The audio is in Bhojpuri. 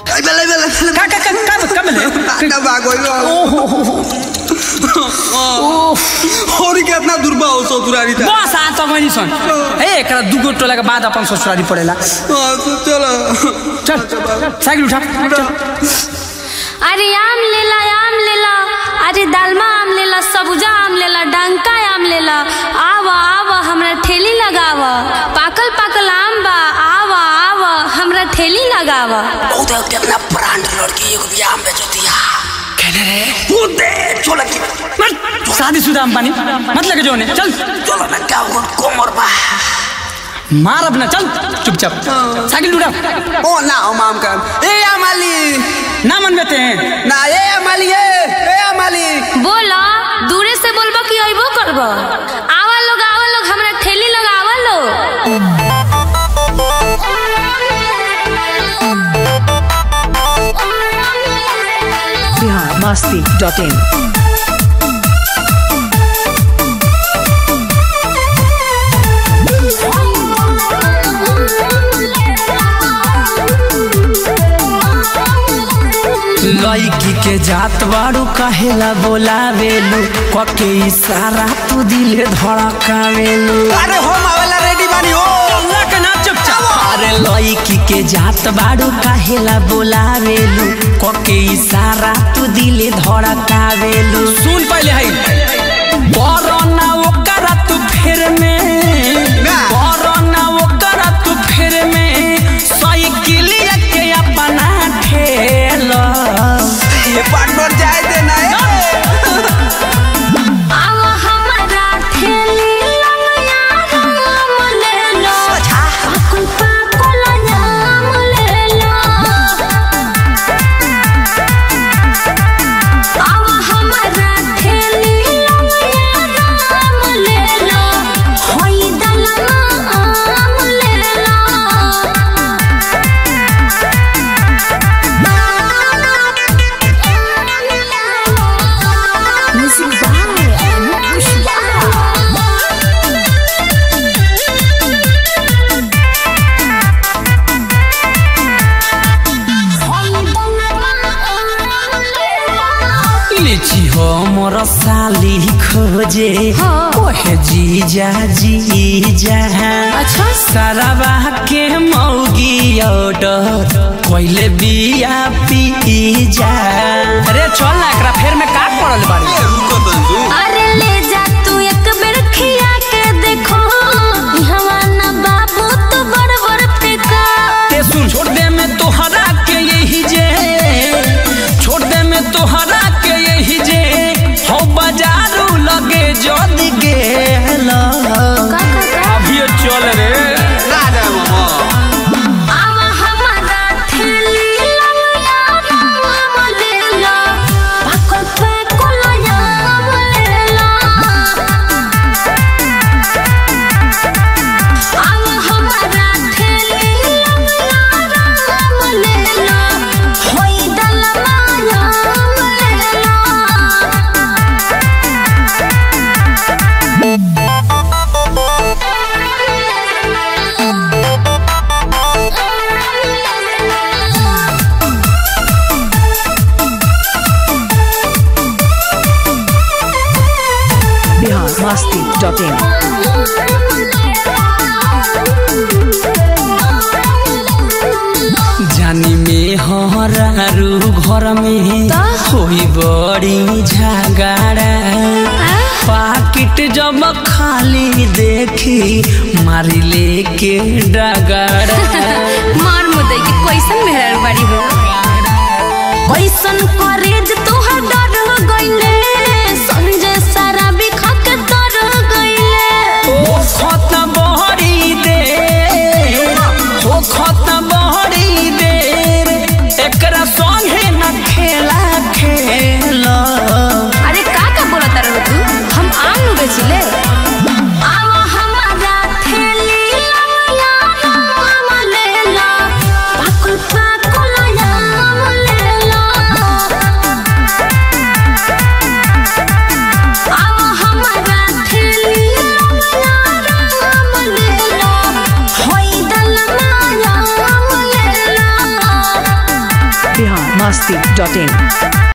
कितना दुर्बा हो ससुरारी था बस आ तो मैंने सुन ए एकरा दुगो टोला के बाद अपन ससुरारी पड़ेला चलो चल साइकिल उठा चल अरे आम लेला अरे दालमा आम लेला सबुजा आम लेला डंका आम लेला आवा हमरा ठेली लगावा पाकल आम बा आवा हमरा ठेली लगावा बहुत कितना ब्रांड लड़की एक भी आम बेचो दिया कहने रे कूदे चल मत शादीशुदा अंबानी मत लगे जो ने चल चलो ना क्या कोमर बा मार अपना चल चुपचाप साइकिल उठा ओ ना ओ माम का ए अमाली ना मन बेते हैं ना ए अमाली बोला दूरे से बोलबा कि आइबो करबा आवा लोग हमरा ठेली लगावा लो biharmasti.in लड़की के जात बाड़ू कहेला बोलावेलू कके इशारा तू दिल धड़कावेलू अरे हो मावेला रेडी बानी हो अल्लाह के नाम चुपचाप अरे लड़की के जात बाड़ू कहेला बोलावेलू कके इशारा तू दिल धड़कावेलू सुन पहले है बरना ओकरा तू फिर में बरना ओकरा तू फिर में साइकिल के अपना ठेला ये पार्टनर जाए देना है आवा हमरा ठेली लंगया आम ले लो पाकल आम ले लो आवा हमरा ठेली लंगया आम ले लो होई दलमा आम ले लो Music by Anush लीची हो मोर साली खोजे ओहे जीजा अच्छा सरवा के मौगी ऑर्डर कोइले बिया पीजा अरे चल ना एकरा फेर में काट पड़ल बाड़ी अरे ले जा तू एक बेर खिया के देखो हवा ना बाबू तो बड़ फेंका ते सुन छोड़ दे में तोहरा के यही जे छोड़ दे में तोहरा के यही जे हो बाजारू लगे जदी गेला अभी चल रे ना जा मामा आवा हमारा ठेली लंगया आम ले लो पाकल आम ले लो आवा हमारा ठेली लंगया आम ले लो होई दलमा आम ले लो biharmasti.in जानी में हरारू घर में होई बड़ी झगड़ा पाकिट जब खाली देखी मारी लेके डगड़ा मार मुदई की कैसन मेहरार बाड़ी हो कैसन करेज तोहर डर हो गइले संजय सारा भी खक तर गइले ओ खत बहरी दे ओ खत बहरी दे एकरा संगे न खेला खेला अरे का बोलत रहो तू हम आम नु बेचिले आवा हमारा ठेली लंगया आम ले लो पाकल आम ले लो biharmasti.in